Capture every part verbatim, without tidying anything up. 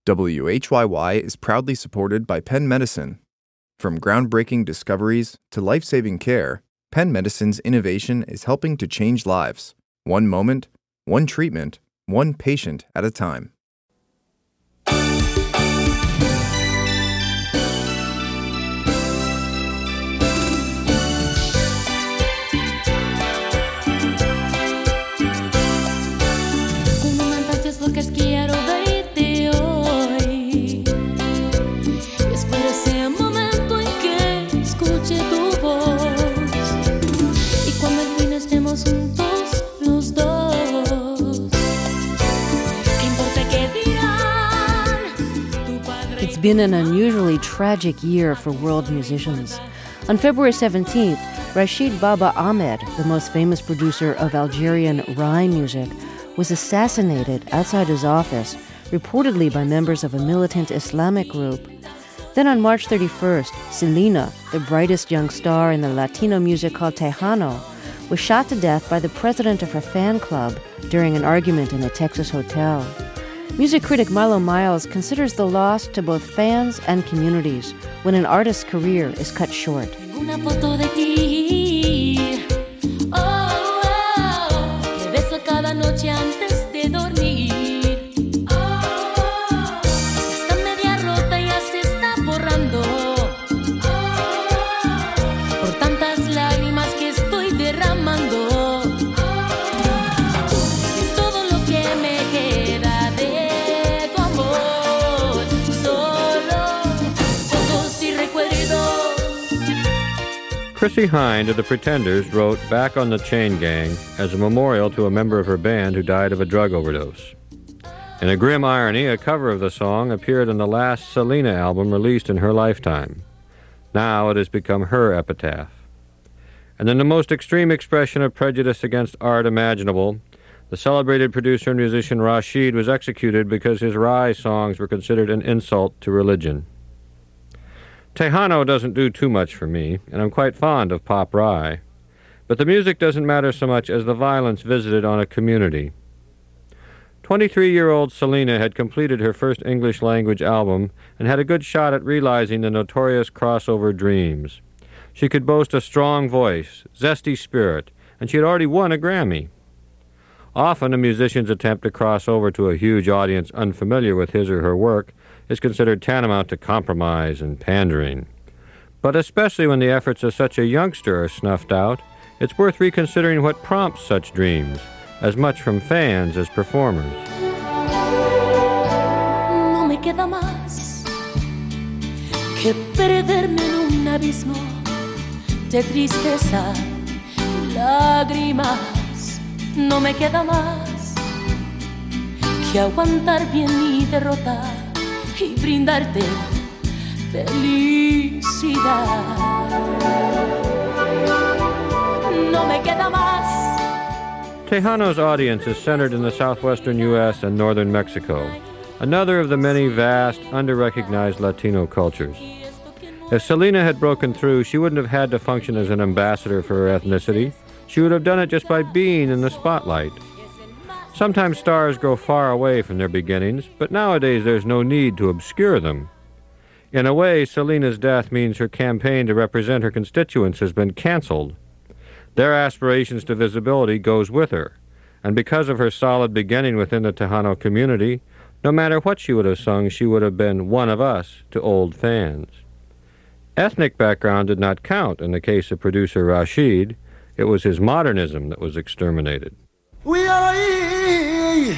W H Y Y is proudly supported by Penn Medicine. From groundbreaking discoveries to life-saving care, Penn Medicine's innovation is helping to change lives, one moment, one treatment, one patient at a time. Porque quiero verte hoy. Espero ese momento en que escuche tu voz. Y cuando al fin estemos juntos los dos. ¿Qué importa qué dirán tu padre? It's been an unusually tragic year for world musicians. On February seventeenth, Rashid Baba Ahmed, the most famous producer of Algerian Rai music, was assassinated outside his office, reportedly by members of a militant Islamic group. Then on March thirty-first, Selena, the brightest young star in the Latino music called Tejano, was shot to death by the president of her fan club during an argument in a Texas hotel. Music critic Marlo Miles considers the loss to both fans and communities when an artist's career is cut short. Una foto de ti. Oh, oh, que beso cada noche antes de dormir. Oh, está media rota y ya se está borrando. Oh, por tantas lágrimas que estoy derramando. Es todo lo que me queda de tu amor. Solo fotos y recuerdos. Chrissie Hynde of the Pretenders wrote Back on the Chain Gang as a memorial to a member of her band who died of a drug overdose. In a grim irony, a cover of the song appeared on the last Selena album released in her lifetime. Now it has become her epitaph. And in the most extreme expression of prejudice against art imaginable, the celebrated producer and musician Rashid was executed because his Rai songs were considered an insult to religion. Tejano doesn't do too much for me, and I'm quite fond of pop Rai. But the music doesn't matter so much as the violence visited on a community. twenty-three-year-old Selena had completed her first English-language album and had a good shot at realizing the notorious crossover dreams. She could boast a strong voice, zesty spirit, and she had already won a Grammy. Often a musician's attempt to cross over to a huge audience unfamiliar with his or her work is considered tantamount to compromise and pandering. But especially when the efforts of such a youngster are snuffed out, it's worth reconsidering what prompts such dreams, as much from fans as performers. No me queda más que perderme en un abismo de tristeza y lágrimas. No me queda más que aguantar bien mi derrota y brindarte felicidad. No me queda más. Tejano's audience is centered in the southwestern U S and northern Mexico, another of the many vast, under-recognized Latino cultures. If Selena had broken through, she wouldn't have had to function as an ambassador for her ethnicity. She would have done it just by being in the spotlight. Sometimes stars grow far away from their beginnings, but nowadays there's no need to obscure them. In a way, Selena's death means her campaign to represent her constituents has been canceled. Their aspirations to visibility goes with her, and because of her solid beginning within the Tejano community, no matter what she would have sung, she would have been one of us to old fans. Ethnic background did not count in the case of producer Rashid. It was his modernism that was exterminated. We are a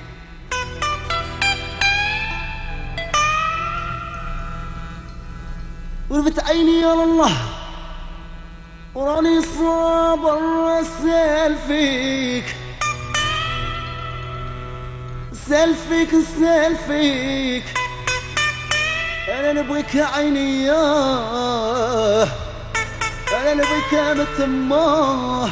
وربت عيني يا الله وراني صابر اسال فيك اسال فيك اسال فيك انا نبغيك يا عيني يا انا نبغيك يا متماه.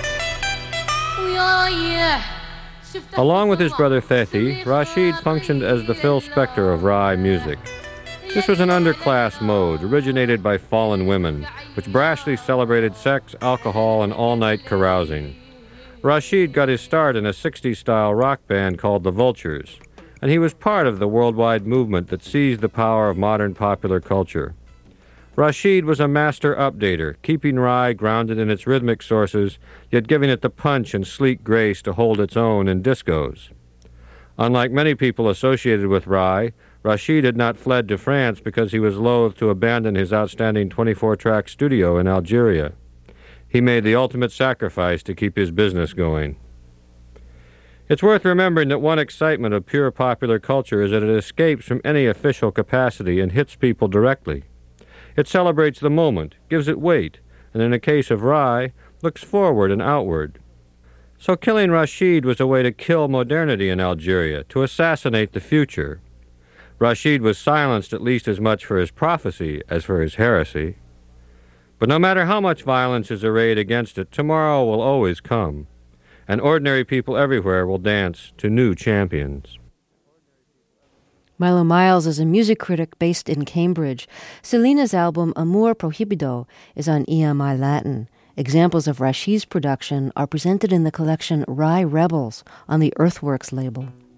Along with his brother Fethi, Rashid functioned as the Phil Spector of Rai music. This was an underclass mode, originated by fallen women, which brashly celebrated sex, alcohol, and all-night carousing. Rashid got his start in a sixties-style rock band called the Vultures, and he was part of the worldwide movement that seized the power of modern popular culture. Rashid was a master updater, keeping Rai grounded in its rhythmic sources, yet giving it the punch and sleek grace to hold its own in discos. Unlike many people associated with Rai, Rashid had not fled to France because he was loath to abandon his outstanding twenty-four track studio in Algeria. He made the ultimate sacrifice to keep his business going. It's worth remembering that one excitement of pure popular culture is that it escapes from any official capacity and hits people directly. It celebrates the moment, gives it weight, and in the case of Rai, looks forward and outward. So killing Rashid was a way to kill modernity in Algeria, to assassinate the future. Rashid was silenced at least as much for his prophecy as for his heresy. But no matter how much violence is arrayed against it, tomorrow will always come, and ordinary people everywhere will dance to new champions. Milo Miles is a music critic based in Cambridge. Selena's album Amor Prohibido is on E M I Latin. Examples of Rashid's production are presented in the collection Rai Rebels on the Earthworks label.